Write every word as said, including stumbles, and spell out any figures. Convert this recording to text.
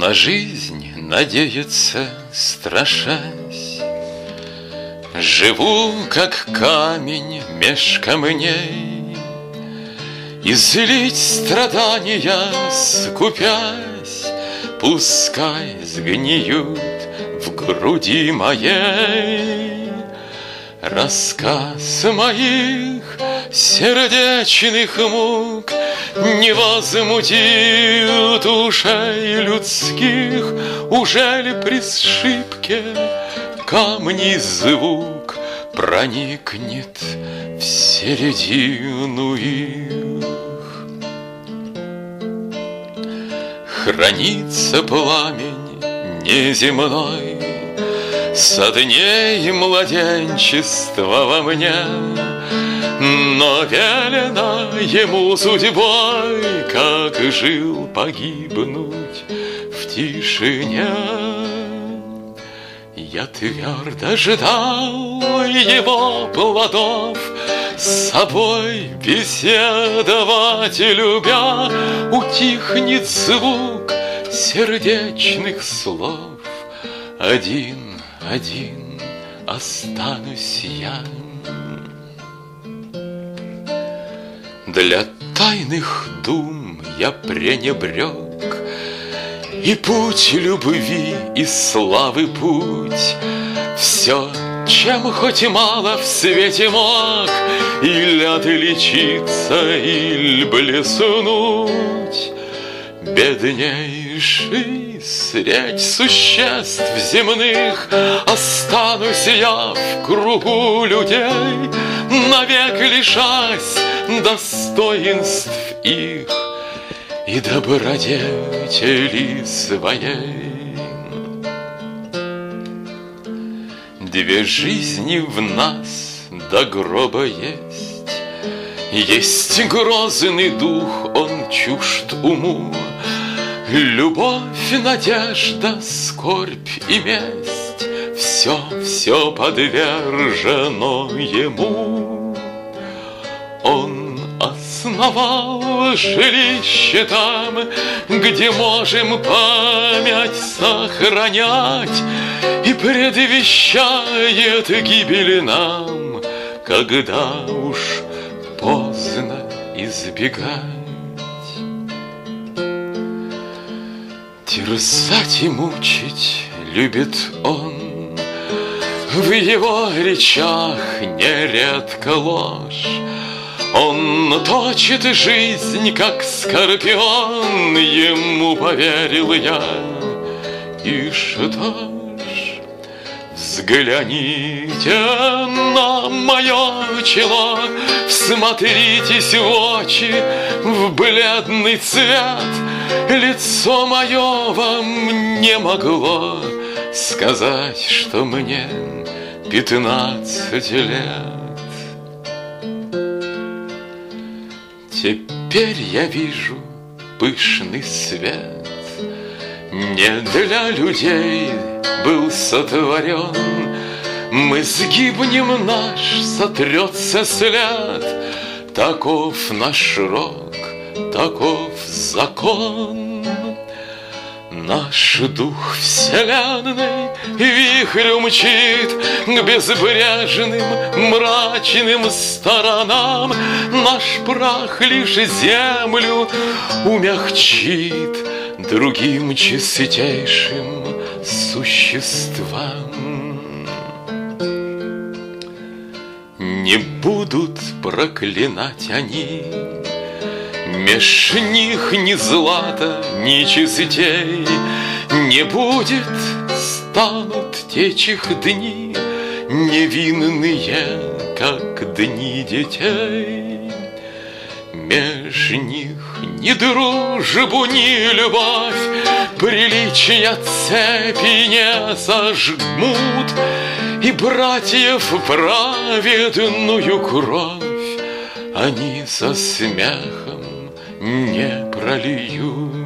На жизнь надеяться страшась, живу, как камень меж камней, и злить страдания скупясь, пускай сгниют в груди моей. Рассказ моих сердечных мук не возмутит ушей людских. Ужели при сшибке камней звук проникнет в середину их? Хранится пламень неземной со дней младенчества во мне, но велено ему судьбой, как жил, погибнуть в тишине. Я твердо ждал его плодов, с собой беседовать любя. Утихнет звук сердечных слов, один, один останусь я. Для тайных дум я пренебрег и путь любви, и славы путь. Все, чем хоть мало в свете мог, или отличиться, или блеснуть. Беднейший средь существ земных останусь я в кругу людей, навек лишась достоинств их и добродетели своей. Две жизни в нас до гроба есть. Есть грозный дух, он чужд уму. Любовь, надежда, скорбь и месть, все, все подвержено ему. Он основал жилище там, где можем память сохранять, и предвещает гибель нам, когда уж поздно избегать. Терзать и мучить любит он, в его речах нередко ложь. Он точит жизнь, как скорпион, ему поверил я. И что ж, взгляните на мое чело, всмотритесь в очи, в бледный цвет. Лицо мое вам не могло сказать, что мне пятнадцать лет. Теперь я вижу пышный свет, не для людей был сотворен. Мы сгибнем, наш сотрется след. Таков наш рок, таков закон. Наш дух вселенной вихрь мчит к безбрежным мрачным сторонам. Наш прах лишь землю умягчит другим чистейшим существам. Не будут проклинать они, меж них ни злата, ни честей не будет. Станут течь их дни, невинные, как дни детей. Меж них ни дружбу, ни любовь приличия цепи не сожмут, и братьев праведную кровь они со смехом не прольют.